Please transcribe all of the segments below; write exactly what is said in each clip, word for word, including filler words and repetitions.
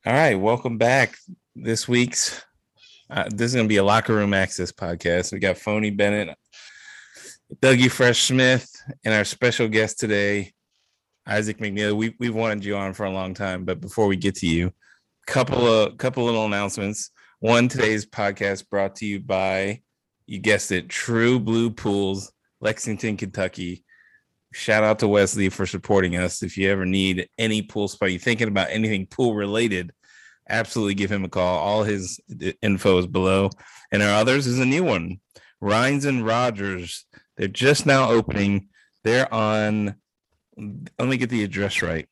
All right, welcome back. This week's uh, this is going to be a locker room access podcast. We got Phony Bennett, Dougie Fresh Smith, and our special guest today, Isaac McNeil. We we've wanted you on for a long time, but before we get to you, couple of couple little announcements. One, today's podcast brought to you by, you guessed it, True Blue Pools, Lexington, Kentucky. Shout out to Wesley for supporting us. If you ever need any pool spot, you're thinking about anything pool related, absolutely give him a call. All his info is below. And our others is a new one, Rhines and Rogers. They're just now opening. They're on, let me get the address right,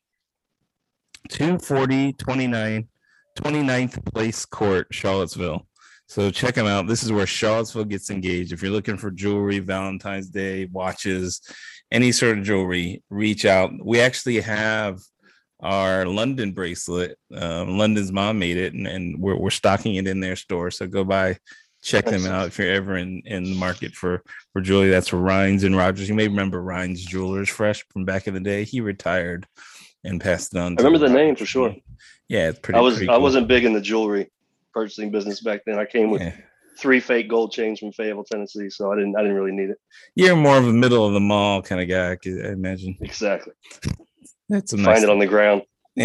two forty twenty-nine, twenty-ninth Place Court, Charlottesville. So check them out. This is where Charlottesville gets engaged. If you're looking for jewelry, Valentine's Day, watches, any sort of jewelry, reach out. We actually have our London bracelet. Um, London's mom made it, and, and we're, we're stocking it in their store. So go by, check them out if you're ever in, in the market for, for jewelry. That's Rhines and Rogers. You may remember Rhines Jewelers Fresh from back in the day. He retired and passed it on. I remember the name for sure. Yeah, it's pretty. I was pretty I cool. wasn't big in the jewelry purchasing business back then. I came with Yeah. three fake gold chains from Fayetteville, Tennessee, so I didn't I didn't really need it. You're more of a middle of the mall kind of guy, I imagine. Exactly. That's a Find nice it on the ground.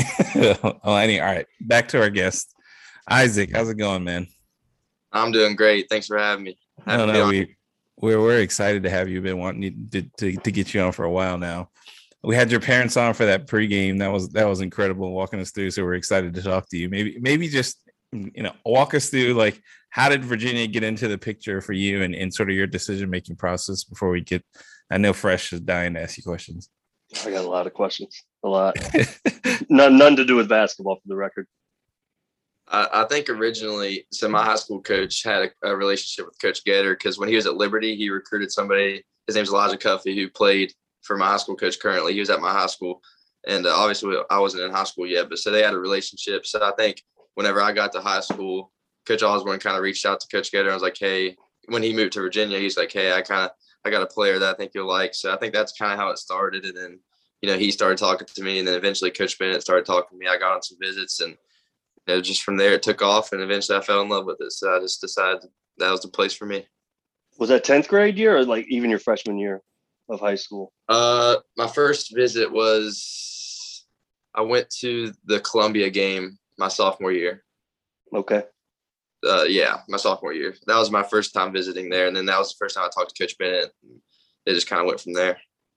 oh, any, all right. Back to our guest, Isaac. How's it going, man? I'm doing great. Thanks for having me. Happy No, to be no, on. we we're we're excited to have you. Been wanting to, to to get you on for a while now. We had your parents on for that pregame. That was that was incredible, walking us through. So we're excited to talk to you. Maybe maybe just you know walk us through, like, how did Virginia get into the picture for you, and, and sort of your decision making process before we get. I know Fresh is dying to ask you questions. I got a lot of questions. A lot. none none to do with basketball, for the record. I, I think originally, so my high school coach had a, a relationship with Coach Gator because when he was at Liberty, he recruited somebody. His name's Elijah Cuffey, who played for my high school coach currently. He was at my high school. And uh, obviously, I wasn't in high school yet, but so they had a relationship. So I think whenever I got to high school, Coach Osborne kind of reached out to Coach Gator. I was like, hey, when he moved to Virginia, he's like, hey, I kind of, I got a player that I think you'll like. So I think that's kind of how it started. And then, you know, he started talking to me, and then eventually Coach Bennett started talking to me. I got on some visits, and you know, just from there it took off, and eventually I fell in love with it. So I just decided that was the place for me. Was that tenth grade year, or like even your freshman year of high school? Uh, my first visit was I went to the Columbia game my sophomore year. Okay. Uh, yeah, my sophomore year. That was my first time visiting there, and then that was the first time I talked to Coach Bennett. It just kind of went from there.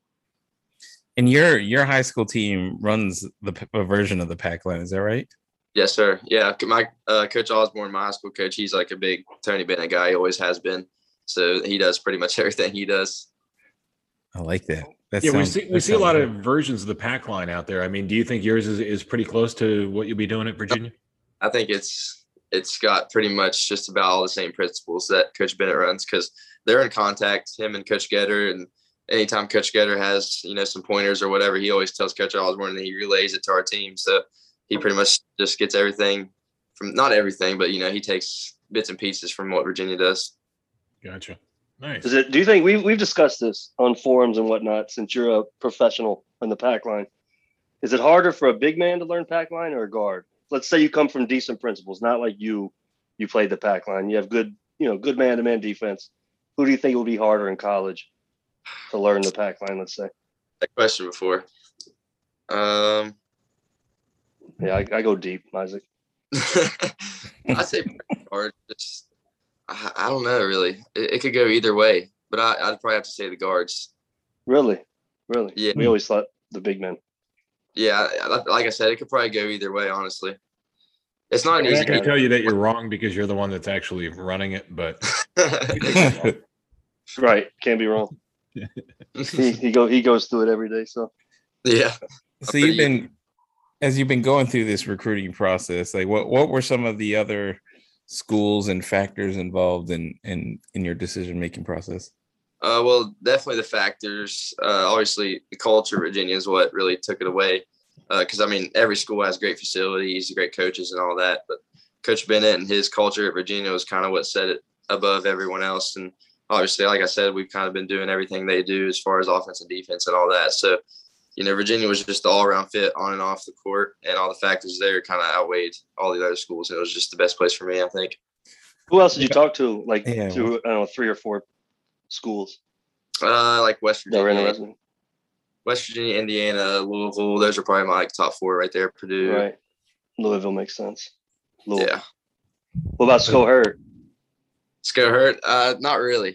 And your your high school team runs the a version of the Pac line, is that right? Yes, sir. Yeah, my uh, Coach Osborne, my high school coach, he's like a big Tony Bennett guy. He always has been. So he does pretty much everything he does. I like that. That yeah, sounds, we see we that see a lot sounds of versions of the Pac line out there. I mean, do you think yours is, is pretty close to what you'll be doing at Virginia? I think it's it's got pretty much just about all the same principles that Coach Bennett runs because they're in contact, him and Coach Getter, and anytime Coach Getter has, you know, some pointers or whatever, he always tells Coach Osborne, and he relays it to our team. So he pretty much just gets everything from, not everything, but, you know, he takes bits and pieces from what Virginia does. Gotcha. Nice. Is it? Do you think we've we've discussed this on forums and whatnot? Since you're a professional in the Pac line, is it harder for a big man to learn Pac line or a guard? Let's say you come from decent principles, not like you. You played the Pac line. You have good, you know, good man to man defense. Who do you think will be harder in college to learn the Pac line? Let's say. That question before. Um. Yeah, I, I go deep, Isaac. I say guard. Just I, I don't know really. It, it could go either way, but I, I'd probably have to say the guards. Really, really. Yeah. We always thought the big men. Yeah, like I said, it could probably go either way. Honestly, it's not an I'm easy not going game. to tell you that you're wrong because you're the one that's actually running it, but Right, can't be wrong. he he go he goes through it every day. So yeah. So you've been, as you've been going through this recruiting process, like what, what were some of the other schools and factors involved in, in, in your decision-making process? Uh, well, definitely the factors. Uh, obviously, the culture of Virginia is what really took it away. Because, uh, I mean, every school has great facilities, great coaches and all that. But Coach Bennett and his culture at Virginia was kind of what set it above everyone else. And obviously, like I said, we've kind of been doing everything they do as far as offense and defense and all that. So you know, Virginia was just the all around fit on and off the court, and all the factors there kind of outweighed all the other schools. And it was just the best place for me, I think. Who else did you talk to? Like, Yeah, to, I don't know, three or four schools Uh, like West that were Virginia, interested. West Virginia, Indiana, Louisville. Those are probably my like top four right there. Purdue. Right. Louisville makes sense. Louisville. Yeah. What about Sco Hurt? Sco Hurt? Uh, not really.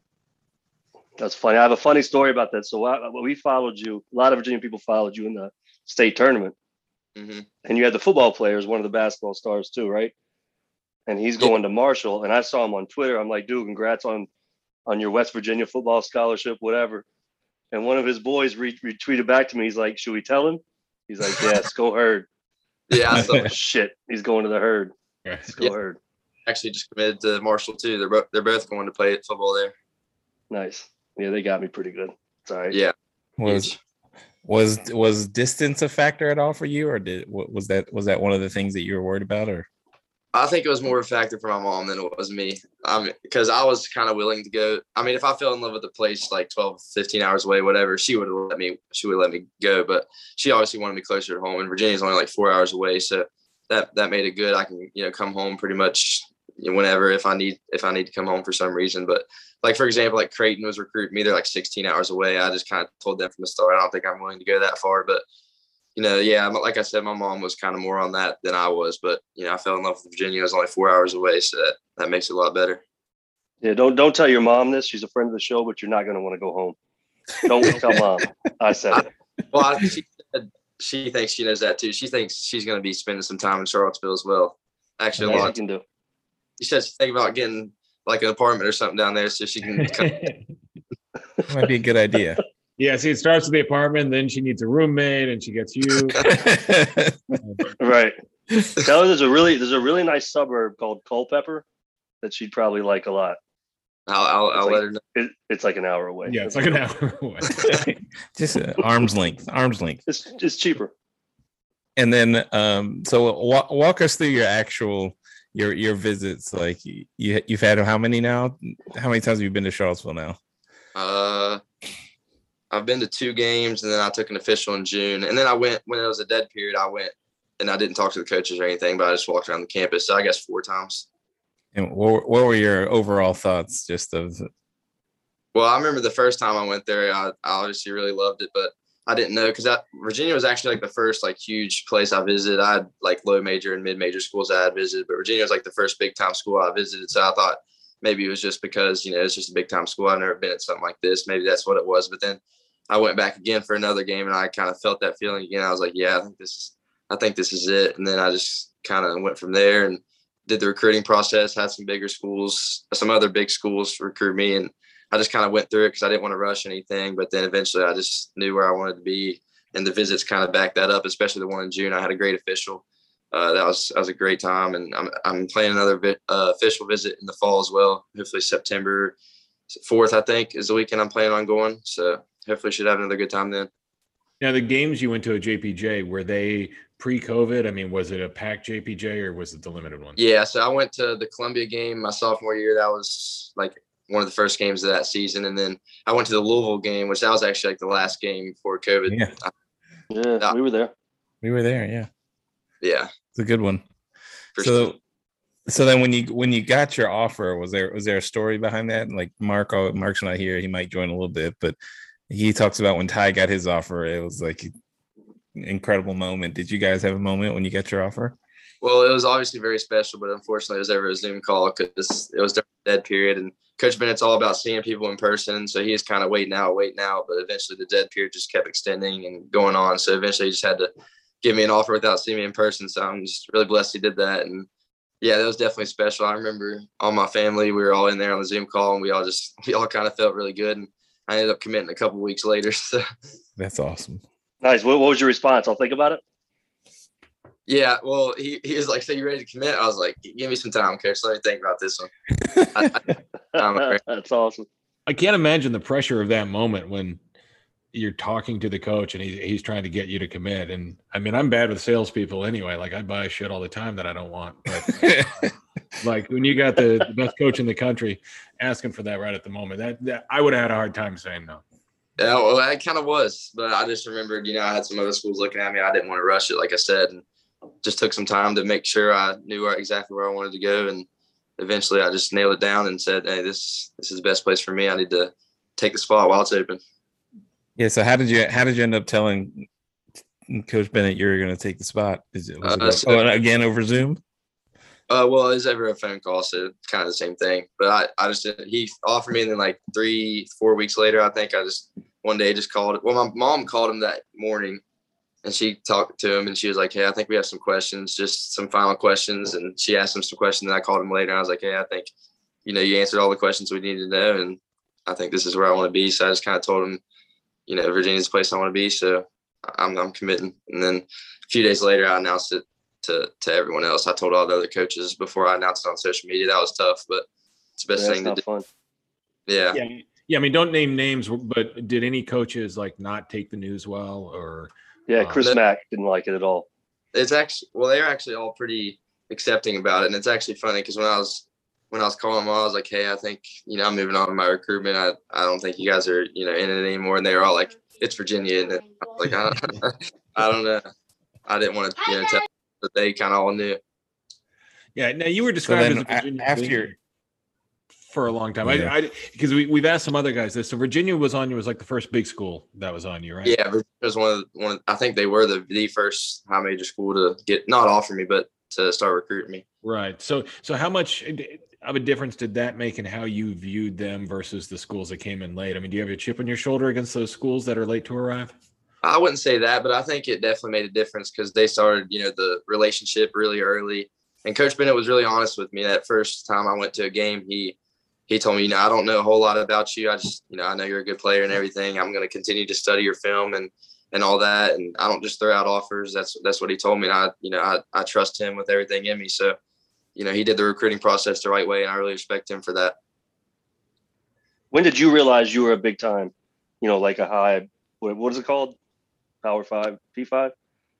That's funny. I have a funny story about that. So I, we followed you. A lot of Virginia people followed you in the state tournament, hmm and you had the football players, one of the basketball stars too, right? And he's going to Marshall, and I saw him on Twitter. I'm like, dude, congrats on on your West Virginia football scholarship, whatever. And one of his boys re- retweeted back to me. He's like, should we tell him? He's like, yeah, Sco Herd. Yeah, I saw, Oh, shit, he's going to the Herd. Sco Yeah. Herd. actually just committed to Marshall too. They're both they're both going to play football there. Nice. Yeah, they got me pretty good. It's all right. Yeah. Was was was distance a factor at all for you, or did wa- was that was that one of the things that you were worried about, or? I think it was more of a factor for my mom than it was me. Um, because I was kind of willing to go. I mean, if I fell in love with the place like twelve, fifteen hours away, whatever, she would have let me, she would let me go. But she obviously wanted me closer to home, and Virginia's only like four hours away. So that, that made it good. I can, you know, come home pretty much whenever, if I need, if I need to come home for some reason. But like, for example, like Creighton was recruiting me. They're like sixteen hours away. I just kind of told them from the start, I don't think I'm willing to go that far, but you know, yeah, like I said, my mom was kind of more on that than I was, but you know, I fell in love with Virginia. It was only four hours away, so that, that makes it a lot better. Yeah, don't don't tell your mom this. She's a friend of the show, but you're not going to want to go home. Don't tell mom. I said it. Well, I, she said she thinks she knows that too. She thinks she's going to be spending some time in Charlottesville as well. Actually, a That's what lot. you can do. She says think about getting like an apartment or something down there so she can. Come. Might be a good idea. Yeah, see, it starts with the apartment, then she needs a roommate, and she gets you. Right. Tell her there's a really there's a really nice suburb called Culpeper that she'd probably like a lot. I'll, I'll, I'll like- let her know. It, it's like an hour away. Yeah, it's like an hour away. Just uh, arm's length, arm's length. It's it's cheaper. And then, um, so walk, walk us through your actual your your visits. Like you you've had how many now? How many times have you been to Charlottesville now? Uh, I've been to two games, and then I took an official in June. And then I went when it was a dead period. I went and I didn't talk to the coaches or anything, but I just walked around the campus. So I guess four times. And what, what were your overall thoughts? Just of Well, I remember the first time I went there, I, I obviously really loved it, but I didn't know because that Virginia was actually like the first like huge place I visited. I had like low major and mid major schools I had visited, but Virginia was like the first big time school I visited. So I thought maybe it was just because, you know, it's just a big time school. I've never been at something like this. Maybe that's what it was. But then I went back again for another game, and I kind of felt that feeling again. I was like, yeah, I think this is, I think this is it. And then I just kind of went from there and did the recruiting process, had some bigger schools, some other big schools recruit me. And I just kind of went through it because I didn't want to rush anything. But then eventually I just knew where I wanted to be. And the visits kind of backed that up, especially the one in June. I had a great official. Uh, that was that was a great time. And I'm, I'm planning another vi- uh, official visit in the fall as well. Hopefully September fourth, I think, is the weekend I'm planning on going. So hopefully should have another good time then. Now, the games you went to at J P J, were they pre-COVID? I mean, was it a packed J P J or was it the limited one? Yeah, so I went to the Columbia game my sophomore year. That was like one of the first games of that season. And then I went to the Louisville game, which that was actually like the last game before COVID. yeah, Yeah, we were there. we were there. Yeah, Yeah. it's a good one. For so, sure. so then when you when you got your offer, was there was there a story behind that? Like Mark, oh, Mark's not here; he might join a little bit, but he talks about when Ty got his offer. It was like an incredible moment. Did you guys have a moment when you got your offer? Well, it was obviously very special, but unfortunately, it was over a Zoom call because it was during the dead period. And Coach Bennett's all about seeing people in person, so he was kind of waiting out, waiting out. But eventually, the dead period just kept extending and going on. So eventually, he just had to give me an offer without seeing me in person. So I'm just really blessed he did that. And yeah, that was definitely special. I remember all my family, we were all in there on the Zoom call, and we all just we all kind of felt really good. And I ended up committing a couple weeks later. So That's awesome. Nice. What, what was your response? I'll think about it. yeah, well, he, he was like, "So you ready to commit?" I was like, "Give me some time, coach. Let me think about this one." I, I, um, That's awesome. I can't imagine the pressure of that moment when you're talking to the coach and he, he's trying to get you to commit. And I mean, I'm bad with salespeople anyway. Like I buy shit all the time that I don't want. But like when you got the, the best coach in the country asking for that right at the moment, that, that I would have had a hard time saying no. Yeah, well, I kind of was, but I just remembered, you know, I had some other schools looking at me. I didn't want to rush it, like I said, and just took some time to make sure I knew where, exactly where I wanted to go. And eventually I just nailed it down and said, hey, this, this is the best place for me. I need to take the spot while it's open. Yeah. So how did you how did you end up telling Coach Bennett you were going to take the spot? Is it, was it Uh, so- oh, and again over Zoom? Uh, well, it was ever a phone call, so it's kind of the same thing. But I, I just didn't, he offered me, and then like three, four weeks later, I think I just one day just called. Well, my mom called him that morning, and she talked to him, and she was like, "Hey, I think we have some questions, just some final questions." And she asked him some questions, and I called him later, and I was like, "Hey, I think, you know, you answered all the questions we needed to know, and I think this is where I want to be." So I just kind of told him, you know, Virginia's the place I want to be, so I'm, I'm committing. And then a few days later, I announced it to to everyone else. I told all the other coaches before I announced it on social media. That was tough, but it's the best Yeah, thing that's to not do. fun. Yeah. Yeah. Yeah. I mean, don't name names, but did any coaches like not take the news well, or? Yeah, Uh, Chris no. Mack didn't like it at all. It's actually, well, they're actually all pretty accepting about it. And it's actually funny because when I was, when I was calling them all, I was like, "Hey, I think, you know, I'm moving on with my recruitment. I, I don't think you guys are, you know, in it anymore." And they were all like, "It's Virginia." And I was like, I don't, I don't know. I didn't want to, you know, tell them, but they kind of all knew. Yeah. Now you were So described then as a a- Virginia after leader your for a long time. Yeah. I, I, because we, we've asked some other guys this. So Virginia was on you, was like the first big school that was on you, right? Yeah, Virginia was one of the, one. Of, I think they were the the first high major school to get not offer me, but to start recruiting me. Right. So, so how much of a difference did that make in how you viewed them versus the schools that came in late? I mean, do you have a chip on your shoulder against those schools that are late to arrive? I wouldn't say that, but I think it definitely made a difference because they started, you know, the relationship really early. And Coach Bennett was really honest with me that first time I went to a game. He he told me, you know, I don't know a whole lot about you. I just, you know, I know you're a good player and everything. I'm going to continue to study your film and and all that. And I don't just throw out offers. That's that's what he told me. And I, you know, I, I trust him with everything in me. So, you know, he did the recruiting process the right way, and I really respect him for that. When did you realize you were a big time, you know, like a high, what, what is it called? Power five, P five?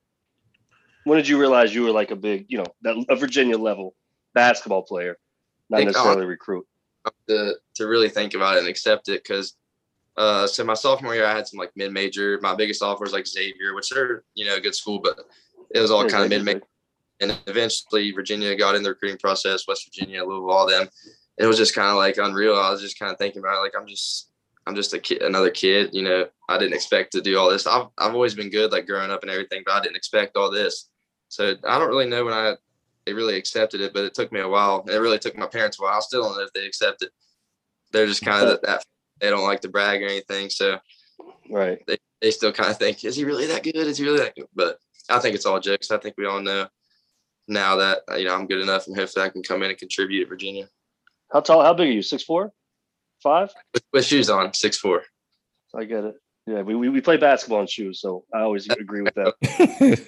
When did you realize you were like a big, you know, that a Virginia level basketball player, not Think necessarily recruit? To to really think about it and accept it because uh, so my sophomore year I had some like mid major. My biggest offer was like Xavier, which are, you know, a good school, but it was all Yeah, kind of Xavier's mid major. And eventually Virginia got in the recruiting process, West Virginia, Louisville, all them. It was just kind of like unreal. I was just kind of thinking about it, like I'm just I'm just a kid, another kid. You know, I didn't expect to do all this. I've I've always been good, like growing up and everything, but I didn't expect all this. So I don't really know when I they really accepted it, but it took me a while. It really took my parents a while. I still don't know if they accept it. They're just kind of that, that they don't like to brag or anything. So Right. they, they still kind of think, is he really that good? Is he really that good? But I think it's all jokes. I think we all know now that, you know, I'm good enough and hopefully I can come in and contribute at Virginia. How tall, how big are you? Six, four, five? With, with shoes on, six four. I get it. Yeah, we, we, we play basketball in shoes, so I always agree with that.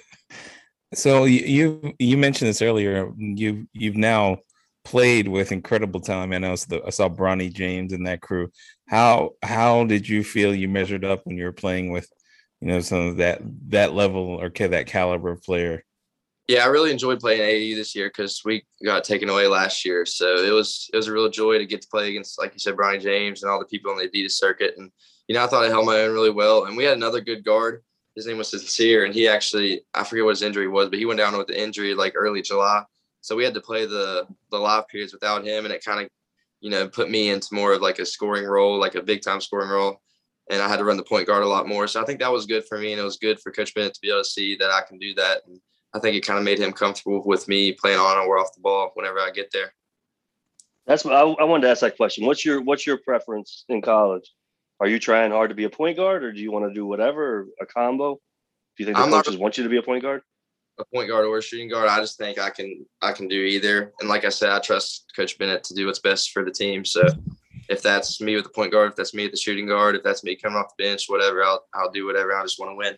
So you you you mentioned this earlier. You you've now played with incredible talent. I know the, I saw Bronny James and that crew. How how did you feel you measured up when you were playing with, you know, some of that that level or that caliber of player? Yeah, I really enjoyed playing A A U this year because we got taken away last year. So it was it was a real joy to get to play against, like you said, Bronny James and all the people on the Adidas circuit. And you know, I thought I held my own really well. And we had another good guard. His name was Sincere, and he actually, I forget what his injury was, but he went down with the injury like early July. So we had to play the the live periods without him, and it kind of, you know, put me into more of like a scoring role, like a big time scoring role. And I had to run the point guard a lot more. So I think that was good for me, and it was good for Coach Bennett to be able to see that I can do that. And I think it kind of made him comfortable with me playing on or off the ball whenever I get there. That's what I, I wanted to ask that question. What's your what's your preference in college? Are you trying hard to be a point guard, or do you want to do whatever, or a combo? Do you think the I'm not- coaches want you to be a point guard? A point guard or a shooting guard, I just think I can I can do either. And like I said, I trust Coach Bennett to do what's best for the team. So if that's me with the point guard, if that's me at the shooting guard, if that's me coming off the bench, whatever, I'll I'll do whatever. I just want to win.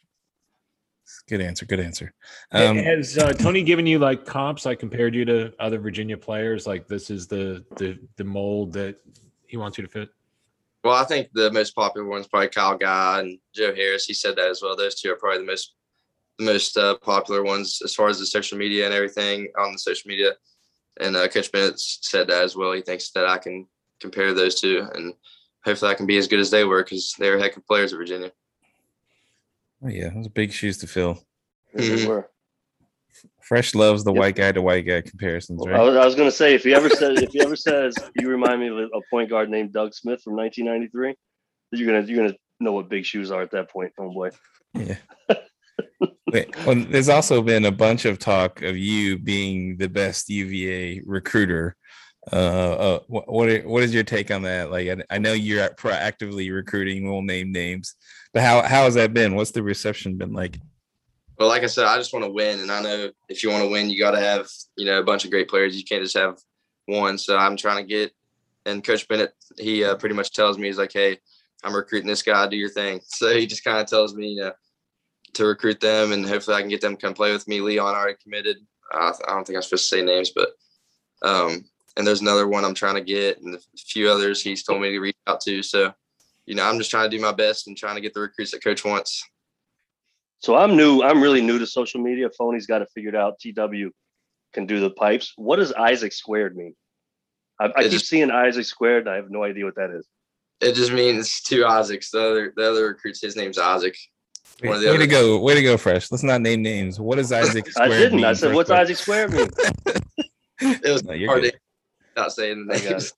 Good answer. Good answer. Um, Has uh, Tony given you like comps? Like compared you to other Virginia players? Like this is the the the mold that he wants you to fit. Well, I think the most popular one's probably Kyle Guy and Joe Harris. He said that as well. Those two are probably the most the most uh, popular ones as far as the social media and everything on the social media. And uh, Coach Bennett said that as well. He thinks that I can compare those two. And hopefully I can be as good as they were because they were heck of players at Virginia. Oh yeah, those are big shoes to fill. Yes, they were. Fresh loves the Yep. white guy to white guy comparisons, I right? was, I was going to say if he ever says if he ever says you remind me of a, a point guard named Doug Smith from nineteen ninety-three, you're gonna you're gonna know what big shoes are at that point, homeboy. Yeah. Wait, well, there's also been a bunch of talk of you being the best U V A recruiter. Uh, uh what what, are, what is your take on that? Like, I, I know you're proactively recruiting. We'll name names, but how how has that been? What's the reception been like? Well, like I said, I just want to win, and I know if you want to win, you got to have you know a bunch of great players. You can't just have one. So I'm trying to get. And Coach Bennett, he uh, pretty much tells me he's like, "Hey, I'm recruiting this guy. Do your thing." So he just kind of tells me, you know, to recruit them, and hopefully I can get them to come play with me. Leon already committed. Uh, I don't think I'm supposed to say names, but um, and there's another one I'm trying to get, and a few others he's told me to reach out to. So, you know, I'm just trying to do my best and trying to get the recruits that Coach wants. So I'm new. I'm really new to social media. Phony's got it figured out. T W can do the pipes. What does Isaac squared mean? I, I It keep just- seeing Isaac squared. I have no idea what that is. It just means two Isaacs. The other, the other recruits, his name's Isaac. One of the Way to other- go, way to go, Fresh. Let's not name names. What does Isaac I Squared didn't. mean, I said, first what's off? Isaac squared mean? It was No, you're hard good. to not saying the I got names.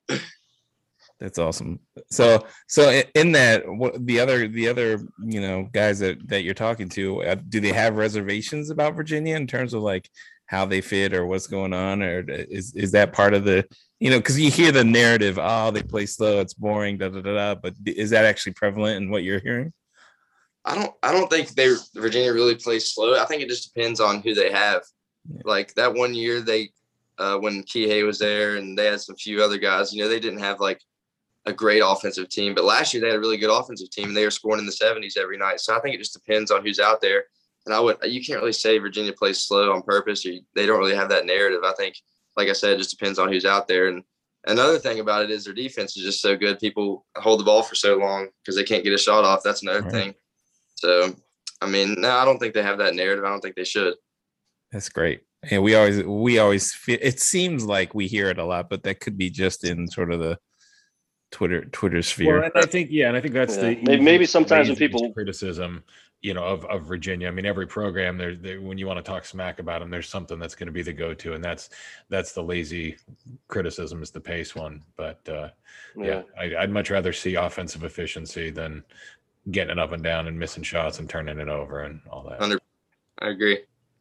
That's awesome. So, so i- in that, what the other, the other, you know, guys that that you're talking to, uh, do they have reservations about Virginia in terms of like how they fit or what's going on, or is is that part of the, you know, because you hear the narrative, oh, they play slow, it's boring, da da da da. But is that actually prevalent in what you're hearing? I don't I don't think they Virginia really plays slow. I think it just depends on who they have. Yeah. Like that one year they uh when Kihei was there and they had some few other guys, you know, they didn't have like a great offensive team. But last year they had a really good offensive team and they were scoring in the seventies every night. So I think it just depends on who's out there. And I would you can't really say Virginia plays slow on purpose or you, they don't really have that narrative. I think, like I said, it just depends on who's out there. And another thing about it is their defense is just so good. People hold the ball for so long because they can't get a shot off. That's another Right. thing. So, I mean, no, I don't think they have that narrative. I don't think they should. That's great. And we always, we always feel, it seems like we hear it a lot, but that could be just in sort of the Twitter, Twitter sphere. Well, and I think, yeah, and I think that's Yeah. the Maybe- maybe easiest, sometimes when laziest people- criticism, you know, of, of Virginia. I mean, every program there, there, when you want to talk smack about them, there's something that's going to be the go-to, and that's that's the lazy criticism is the pace one. But uh, yeah, I, I'd much rather see offensive efficiency than getting it up and down and missing shots and turning it over and all that. Under- I agree.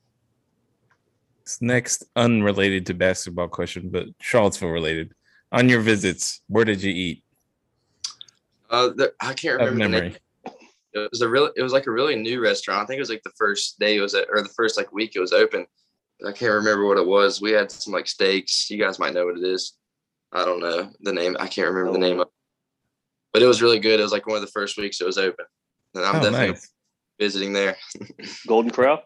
This next unrelated to basketball question, but Charlottesville related. On your visits, where did you eat? Uh, the, I can't Of remember the memory. name. It was a real. It was like a really new restaurant. I think it was like the first day it was at, or the first like week it was open. I can't remember what it was. We had some like steaks. You guys might know what it is. I don't know the name. I can't remember the name of it. But it was really good. It was like one of the first weeks it was open. And I'm Oh, definitely nice. visiting there. Golden Corral.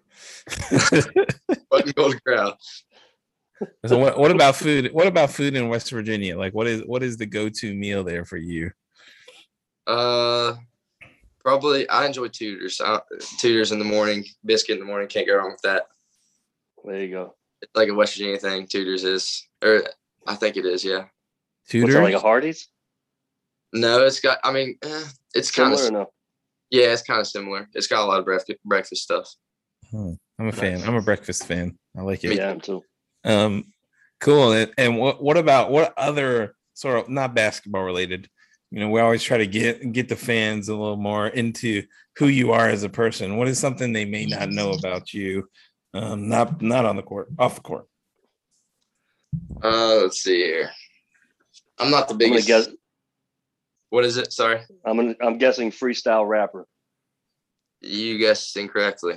Fucking Golden Corral. So what, what about food? What about food in West Virginia? Like what is what is the go-to meal there for you? Uh, probably I enjoy Tudors. I, Tudors in the morning, biscuit in the morning. Can't go wrong with that. There you go. It's like a West Virginia thing. Tudors is, or I think it is. Yeah. What's Tudor? that, like a Hardee's? No, it's got. I mean, eh, it's kind Similar of. or no? Yeah, it's kind of similar. It's got a lot of breakfast breakfast stuff. Oh, I'm a fan. I'm a breakfast fan. I like it. Yeah, I'm too. Um, cool. And, and what what about what other sort of not basketball related? You know, we always try to get get the fans a little more into who you are as a person. What is something they may not know about you? Um, not not on the court, off the court. Uh, let's see here. I'm not the I'm gonna biggest. guess. What is it? Sorry, I'm gonna, I'm guessing freestyle rapper. you guessed incorrectly.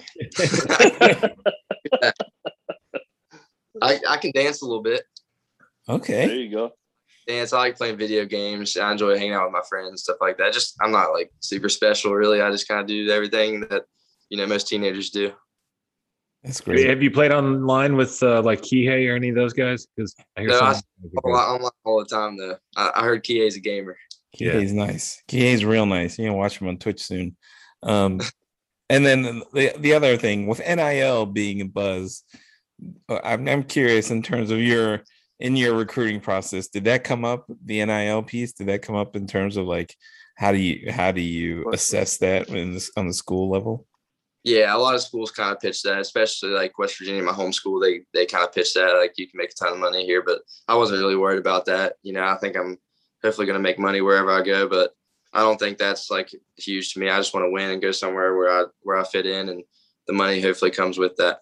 I I can dance a little bit. There Okay. you go. Dance. I like playing video games. I enjoy hanging out with my friends, stuff like that. Just I'm not like super special, really. I just kind of do everything that you know most teenagers do. That's great. Have you played online with uh, like Kihei or any of those guys? Because I hear No, I- some. All, online all the time though. I, I heard Kie's a gamer. Yeah. He's nice. He's real nice. You can watch him on Twitch soon. Um, and then the the other thing with N I L being a buzz, uh, I'm I'm curious in terms of your in your recruiting process, did that come up, the N I L piece? Did that come up in terms of like how do you how do you assess that in this, on the school level? Yeah, a lot of schools kind of pitch that, especially like West Virginia, my home school. They they kind of pitch that like you can make a ton of money here, but I wasn't really worried about that. You know, I think I'm hopefully going to make money wherever I go, but I don't think that's like huge to me. I just want to win and go somewhere where I where I fit in, and the money hopefully comes with that.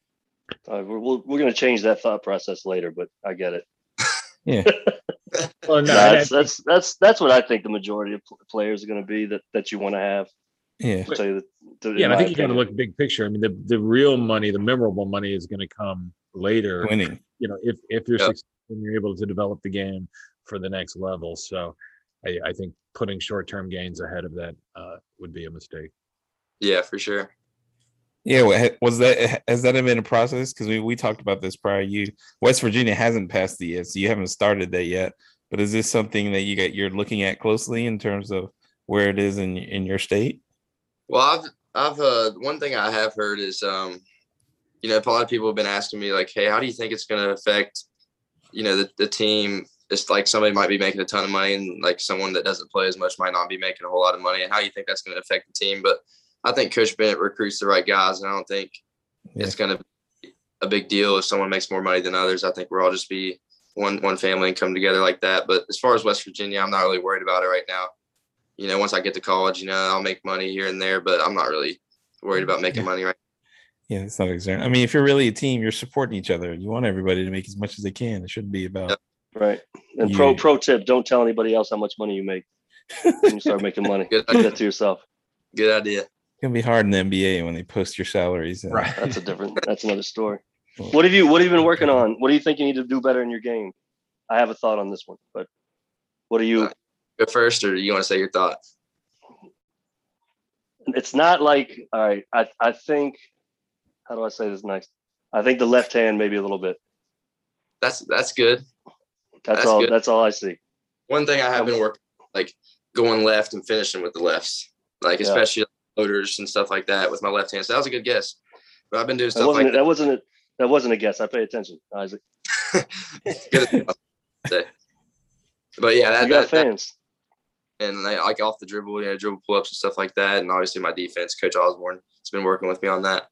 Uh, we're we're, we're going to change that thought process later, but I get it. Yeah. Well, no, that's, that- that's that's that's what I think the majority of pl- players are going to be that that you want to have. Yeah. To tell you the, to, yeah, and I my think you got to opinion. look big picture. I mean, the, the real money, the memorable money is going to come later. Winning. You know, if if you're Yep. successful and you're able to develop the game for the next level. So, I, I think putting short term gains ahead of that uh, would be a mistake. Yeah, for sure. Yeah, wa- ha- was that has that been a process? Because we, we talked about this prior. You West Virginia hasn't passed it yet, so you haven't started that yet. But is this something that you got you're looking at closely in terms of where it is in in your state? Well, I've I've uh one thing I have heard is um, you know, a lot of people have been asking me like, hey, how do you think it's going to affect, you know, the the team? It's like somebody might be making a ton of money, and like someone that doesn't play as much might not be making a whole lot of money. And how you think that's going to affect the team? But I think Coach Bennett recruits the right guys, and I don't think Yeah. it's going to be a big deal if someone makes more money than others. I think we're all just be one one family and come together like that. But as far as West Virginia, I'm not really worried about it right now. You know, once I get to college, you know, I'll make money here and there, but I'm not really worried about making Yeah. money right Yeah, it's not exact. I mean, if you're really a team, you're supporting each other. You want everybody to make as much as they can. It shouldn't be about. Yep. Right. And You- pro pro tip: don't tell anybody else how much money you make when you start making money. Good Keep that to yourself. now. Good idea. It's gonna be hard in the N B A when they post your salaries. uh, Right. That's a different. That's another story. What have you What have you been working on? What do you think you need to do better in your game? I have a thought on this one, but what are you? Uh, Go first, or you want to say your thought? It's not like all right. I I think. How do I say this nice? I think the left hand maybe a little bit. That's that's good. That's, That's all. good. That's all I see. One thing I have been working like going left and finishing with the lefts, like Yeah. especially loaders and stuff like that with my left hand. So that was a good guess. But I've been doing That stuff wasn't. like that wasn't. A, that wasn't a guess. I pay attention, Isaac. that. Good. But yeah, that, You got that, that fans. and I, like off the dribble, you know, dribble pull ups and stuff like that. And obviously my defense, Coach Osborne, has been working with me on that.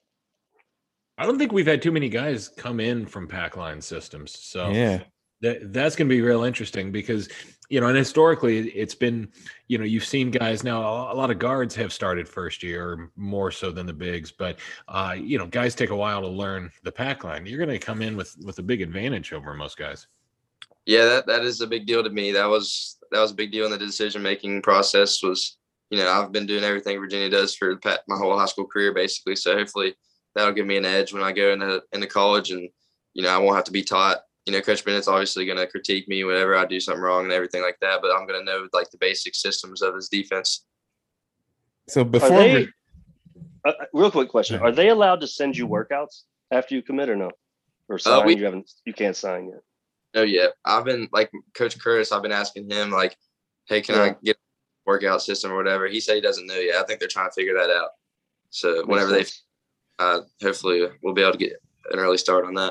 I don't think we've had too many guys come in from pack line systems. So Yeah. that that's going to be real interesting because, you know, and historically it's been, you know, you've seen guys now, a lot of guards have started first year more so than the bigs, but, uh, you know, guys take a while to learn the pack line. You're going to come in with, with a big advantage over most guys. Yeah, that, that is a big deal to me. That was, that was a big deal in the decision-making process was, you know, I've been doing everything Virginia does for the pa- my whole high school career, basically. So hopefully that'll give me an edge when I go into, into college and, you know, I won't have to be taught. You know, Coach Bennett's obviously going to critique me whenever I do something wrong and everything like that, but I'm going to know like the basic systems of his defense. So Are before they, we, uh, real quick question: are they allowed to send you workouts after you commit or no? Or sign? we- you haven't. You can't sign yet. No, yeah. I've been like Coach Curtis, I've been asking him like, hey, can Yeah. I get a workout system or whatever? He said he doesn't know yet. I think they're trying to figure that out. So whenever they, Makes sense. uh, hopefully we'll be able to get an early start on that.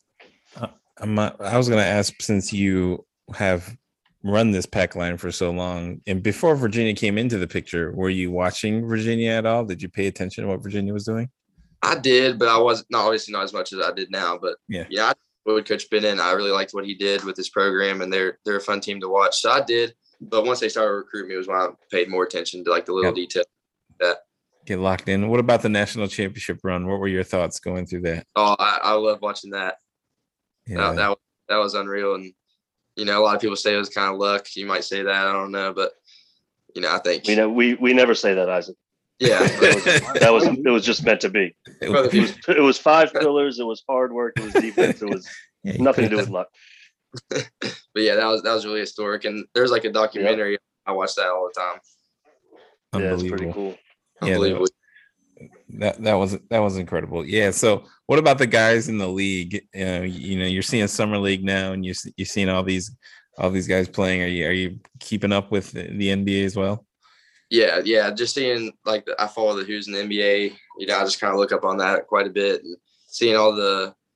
I'm not, I was going to ask, since you have run this pack line for so long, and before Virginia came into the picture, were you watching Virginia at all? Did you pay attention to what Virginia was doing? I did, but I wasn't not obviously not as much as I did now. But Yeah. yeah, I would Coach Bennett. I really liked what he did with his program, and they're they're a fun team to watch. So I did, but once they started recruiting me, was when I paid more attention to like the little Yep. detail. Get locked in. What about the national championship run? What were your thoughts going through that? Oh, I, I love watching that. Yeah. That, that was that was unreal, and you know a lot of people say it was kind of luck. You might say that, I don't know, but you know I think We know we we never say that, Isaac. yeah. That was, that was it was just meant to be. It Brother, was- It was it was five pillars. It was hard work. It was defense. It was yeah, you nothing to put do it- with luck. But yeah, that was that was really historic, and there's like a documentary. I watch that all the time. Yeah, it's pretty Unbelievable. cool. Yeah, that- Unbelievable. That that was that was incredible. Yeah. So, what about the guys in the league? You know, you know, you're seeing summer league now, and you you're seeing all these all these guys playing. Are you are you keeping up with the the N B A as well? Yeah, yeah. Just seeing like I follow the who's in the N B A. You know, I just kind of look up on that quite a bit and seeing all the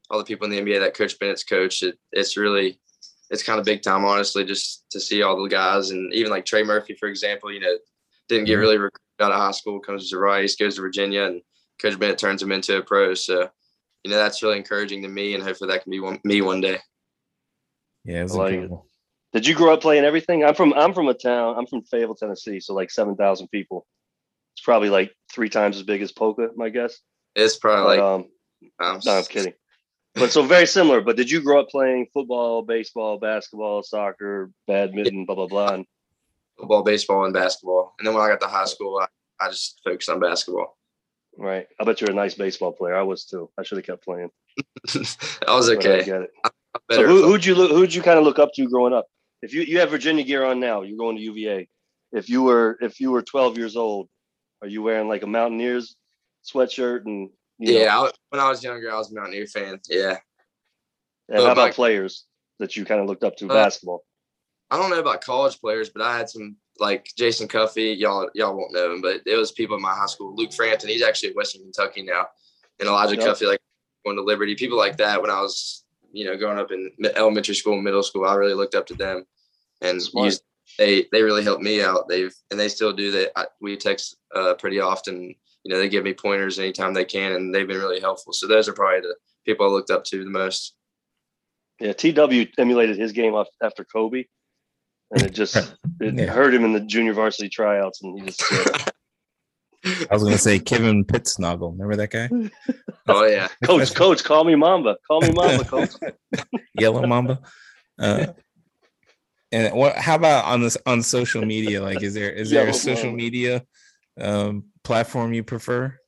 all the people in the N B A that Coach Bennett's coached. It, it's really, it's kind of big time, honestly, just to see all the guys. And even like Trey Murphy, for example, you know, didn't get Yeah. really recruited out of high school, comes to Rice, goes to Virginia, and Coach Bennett turns him into a pro. So, you know, that's really encouraging to me, and hopefully that can be one, me one day. Yeah, it was I like it. incredible. Did you grow up playing everything? I'm from I'm from a town. I'm from Fayetteville, Tennessee, so like seven thousand people. It's probably like three times as big as Polka, my guess. It's probably But, like, um, um, no, I'm kidding. But so very similar. But did you grow up playing football, baseball, basketball, soccer, badminton, blah blah blah? And football, baseball, and basketball. And then when I got to high school, I, I just focused on basketball. right, I bet you're a nice baseball player. I was too. I should have kept playing. I was But I okay. get it. I'm So better who, at who'd you look? Who'd you kind of look up to growing up? If you, you have Virginia gear on now, you're going to U V A. If you were if you were twelve years old, are you wearing like a Mountaineers sweatshirt and you know, Yeah, I, when I was younger, I was a Mountaineer fan. Yeah. and But how about my- players that you kind of looked up to Uh, basketball? I don't know about college players, but I had some like Jason Cuffey. Y'all, y'all won't know him, but it was people in my high school. Luke Frampton, he's actually at Western Kentucky now, and Elijah Yep. Cuffey, like going to Liberty. People like that. When I was, you know, growing up in mi- elementary school, and middle school, I really looked up to them, and Smart. used, they they really helped me out. They've and they still do that. I, we text uh, pretty often. You know, they give me pointers anytime they can, and they've been really helpful. So those are probably the people I looked up to the most. Yeah, T W emulated his game off after Kobe, and it just it Yeah. hurt him in the junior varsity tryouts, and he just quit. I was gonna say Kevin Pittsnoggle. Remember that guy? Oh yeah, Coach, coach, call me Mamba. Call me Mamba, coach. Yellow Mamba. Uh, and what? How about on this on social media? Like, is there is there Yellow a social Mamba. media um, platform you prefer?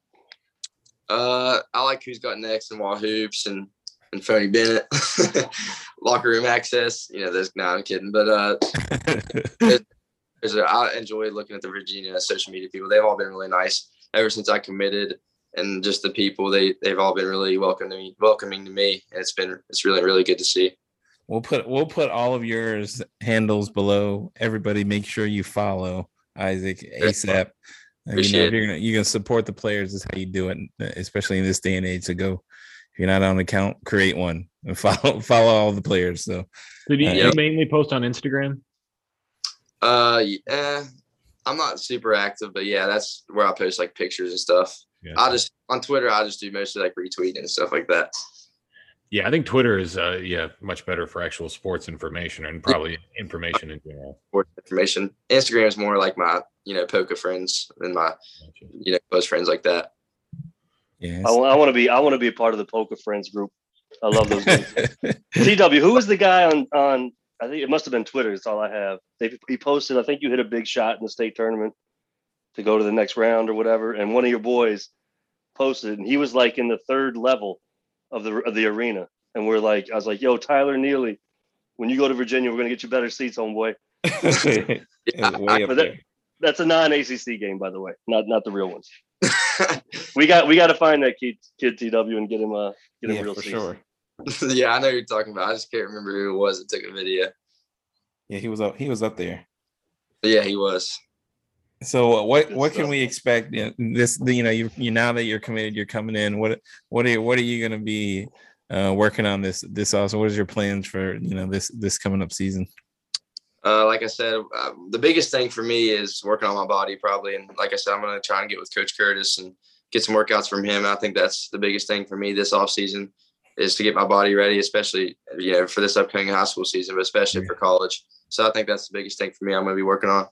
Uh, I like Who's Got Next and Wall Hoops and and Phony Bennett, Locker Room Access. You know, there's no, I'm kidding, but uh, there's a, I enjoy looking at the Virginia social media people. They've all been really nice ever since I committed, and just the people they they've all been really welcoming welcoming to me, and it's been it's really really good to see. We'll put we'll put all of yours handles below. Everybody, make sure you follow Isaac ASAP. Uh, you know, if Appreciate you're gonna you're gonna support the players, is how you do it, especially in this day and age. So go, if you're not on an account, create one and follow follow all the players. So Did you, Uh, you mainly post on Instagram? Uh, yeah, I'm not super active, but yeah, that's where I post like pictures and stuff. Yeah. I just on Twitter, I just do mostly like retweeting and stuff like that. Yeah, I think Twitter is uh yeah much better for actual sports information and probably information in general. For information, Instagram is more like my you know Poca friends and my you know close friends like that. yeah, I, want to be I want to be a part of the Poker Friends group. I love those guys. T W, who was the guy on on? I think it must have been Twitter. That's all I have. They, he posted. I think you hit a big shot in the state tournament to go to the next round or whatever. And one of your boys posted, and he was like in the third level of the of the arena. And we're like, I was like, "Yo, Tyler Neely, when you go to Virginia, we're gonna get you better seats, homeboy." It's way up But that- there. That's a non-A C C game, by the way, not not the real ones. We got we got to find that kid, kid T W and get him uh get him Yeah, real for seats. sure. Yeah, I know who you're talking about. I just can't remember who it was that took a video. Yeah, he was up. He was up there. But yeah, he was. So uh, what Good what can stuff. we expect? You know, this you know you you now that you're committed, you're coming in. What what are what are you going to be uh, working on this this also? What is your plans for you know this this coming up season? Uh, like I said, uh, the biggest thing for me is working on my body probably. And like I said, I'm going to try and get with Coach Curtis and get some workouts from him. I think that's the biggest thing for me this off season is to get my body ready, especially, you know, for this upcoming high school season, but especially Yeah. for college. So I think that's the biggest thing for me I'm going to be working on.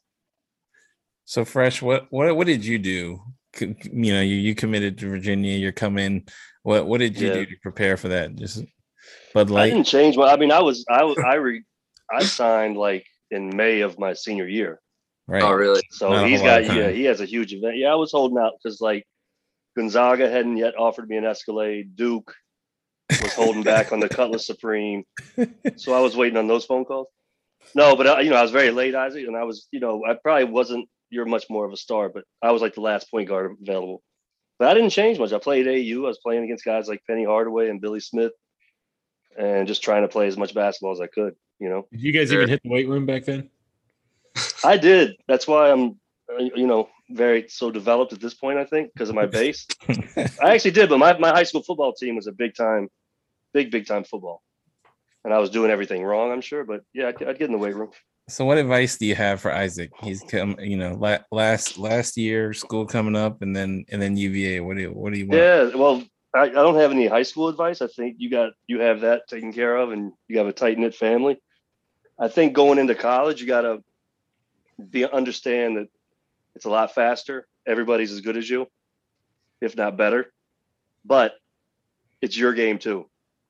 So Fresh, what what what did you do? C- You know, you you committed to Virginia. You're coming. What what did you Yeah. do to prepare for that? Just Bud I Light. didn't change. Well, I mean, I was I was I re, I signed like in May of my senior year. Right. Oh, really? So Not a he's whole lot got of yeah, time. he has a huge event. Yeah, I was holding out because like Gonzaga hadn't yet offered me an Escalade. Duke was holding back on the Cutlass Supreme, so I was waiting on those phone calls. No, but I, you know, I was very late, Isaac, and I was, you know, I probably wasn't. You're much more of a star, but I was like the last point guard available. But I didn't change much. I played A U. I was playing against guys like Penny Hardaway and Billy Smith, and just trying to play as much basketball as I could. You know. Did you guys Sure. even hit the weight room back then? I did. That's why I'm, uh, you know, very so developed at this point. I think because of my base. I actually did, but my, my high school football team was a big time big, big time football. And I was doing everything wrong, I'm sure. But yeah, I'd, I'd get in the weight room. So what advice do you have for Isaac? He's come, you know, la- last last year school coming up, and then and then U V A. What do you what do you want? Yeah, well, I, I don't have any high school advice. I think you got you have that taken care of, and you have a tight knit family. I think going into college, you got to be understand that it's a lot faster. Everybody's as good as you, if not better. But it's your game too.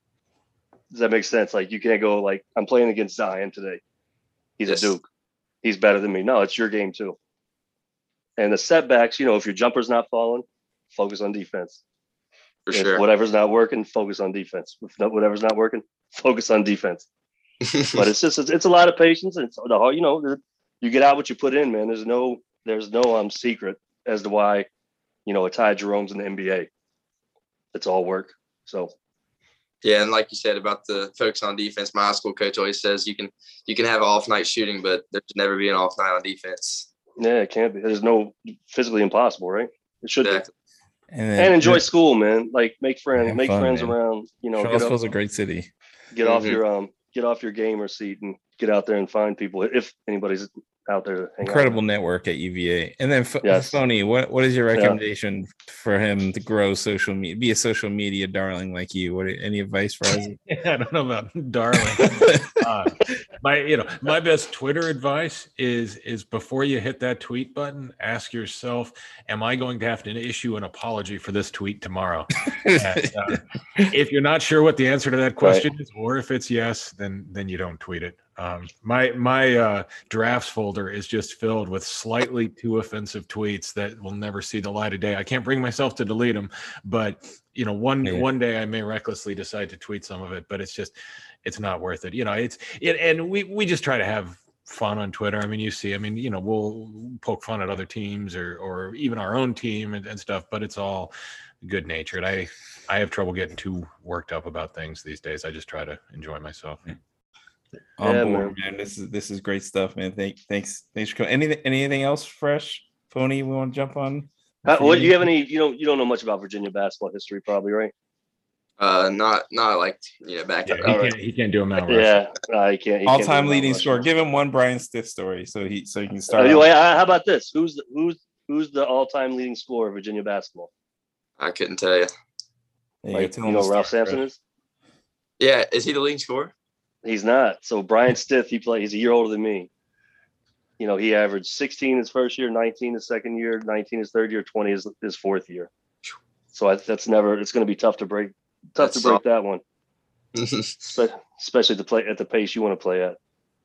Does that make sense? Like you can't go like I'm playing against Zion today. He's Yes. a Duke. He's better than me. No, it's your game too. And the setbacks, you know, if your jumper's not falling, focus on defense. For If sure. whatever's not working, focus on defense. If not, whatever's not working, focus on defense. But it's just it's, it's a lot of patience. And it's the hard, you know, you get out what you put in, man. There's no there's no um secret as to why, you know, a Ty Jerome's in the N B A. It's all work. So Yeah, and like you said about the focus on defense, my high school coach always says you can you can have an off night shooting, but there should never be an off night on defense. yeah, it can't be. There's no physically impossible, right? It should Exactly. And, be. then, And enjoy school, man. Like make friends, Have make fun, friends man. around. You know, get, Charlottesville's up, a great city. get off Mhm. your um, get off your gamer seat and get out there and find people if anybody's out there to hang Incredible out. network at U V A. And then F- Yes. Phony, what what is your Yeah. recommendation for him to grow social media, be a social media darling like you? What any advice for Isaac? I don't know about darling. Uh, my, you know, my best Twitter advice is is before you hit that tweet button, ask yourself, am I going to have to issue an apology for this tweet tomorrow? And, uh, if you're not sure what the answer to that question is, or if it's yes, then then you don't tweet it. Um, my my uh, drafts folder is just filled with slightly too offensive tweets that will never see the light of day. I can't bring myself to delete them, but you know, one Yeah. one day I may recklessly decide to tweet some of it, but it's just it's not worth it. You know, it's it, and we we just try to have fun on Twitter. I mean, you see, I mean, you know, we'll poke fun at other teams or or even our own team and, and stuff, but it's all good natured. I I have trouble getting too worked up about things these days. I just try to enjoy myself. On Yeah, board, man. This is this is great stuff, man. Thank thanks thanks for coming. Anything anything else fresh, Phony? We want to jump on? Uh, what you have any? You don't you don't know much about Virginia basketball history, probably, right? Uh, not not like you know back Yeah, to he All right. can't he can't do them now. Yeah, uh, he can't. He All can't do time it leading now, scorer. Russian. Give him one Brian Stiff story, so he so you can Uh, start. you- off. uh, how about this? Who's the, who's who's the all time leading scorer of Virginia basketball? I couldn't tell you. Yeah, Like, tell you him know, the Ralph story, Sampson bro. is. Yeah, is he the leading scorer? He's not. So Brian Stith, he played. He's a year older than me. You know, he averaged sixteen his first year, nineteen his second year, nineteen his third year, twenty his, his fourth year. So I, that's never. It's going to be tough to break. Tough That's to break that one, Spe- especially to play at the pace you want to play at.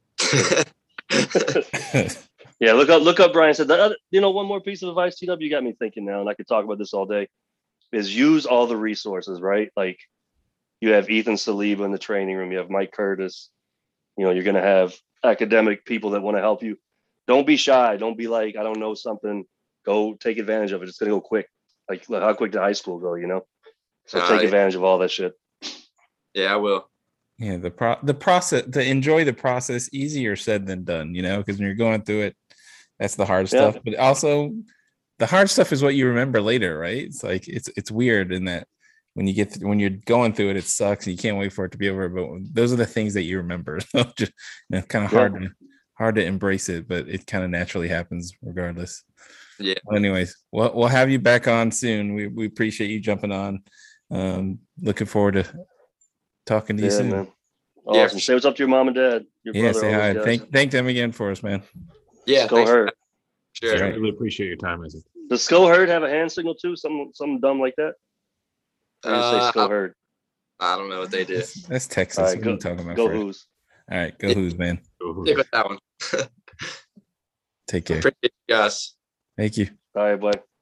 Yeah, look up, look up. Brian said that. Other, you know, one more piece of advice, T W. You got me thinking now, and I could talk about this all day. Is use all the resources, right? Like you have Ethan Saliba in the training room. You have Mike Curtis. You know, you're going to have academic people that want to help you. Don't be shy. Don't be like, I don't know something. Go take advantage of it. It's going to go quick. Like look how quick did high school go? You know, so Uh, take yeah. advantage of all that shit. Yeah, I will. Yeah, the pro the process to enjoy the process easier said than done, you know, because when you're going through it, that's the hard Yeah. stuff. But also the hard stuff is what you remember later, right? It's like it's it's weird in that when you get th- when you're going through it, it sucks and you can't wait for it to be over. But those are the things that you remember. So just you know, kind of Yeah. hard to hard to embrace it, but it kind of naturally happens regardless. Yeah. Well, anyways, we'll we'll have you back on soon. We we appreciate you jumping on. Um, looking forward to talking to you Yeah, soon. man. Yeah, Awesome. for Say what's up to your mom and dad. Your Yeah, brother say hi. always does. Thank thank them again for us, man. Yeah, Go thanks. Herd. Sure. I really appreciate your time, Isaac. Does Skull Herd have a hand signal too? Something something dumb like that? Or you say Uh, Skull I, Herd. I don't know what they do. That's, that's Texas. All right, What are go- you talking about? Go Fred? Who's. All right, go Who's, man. Stick with that one. Take care. Appreciate you guys. Thank you. All right, boy.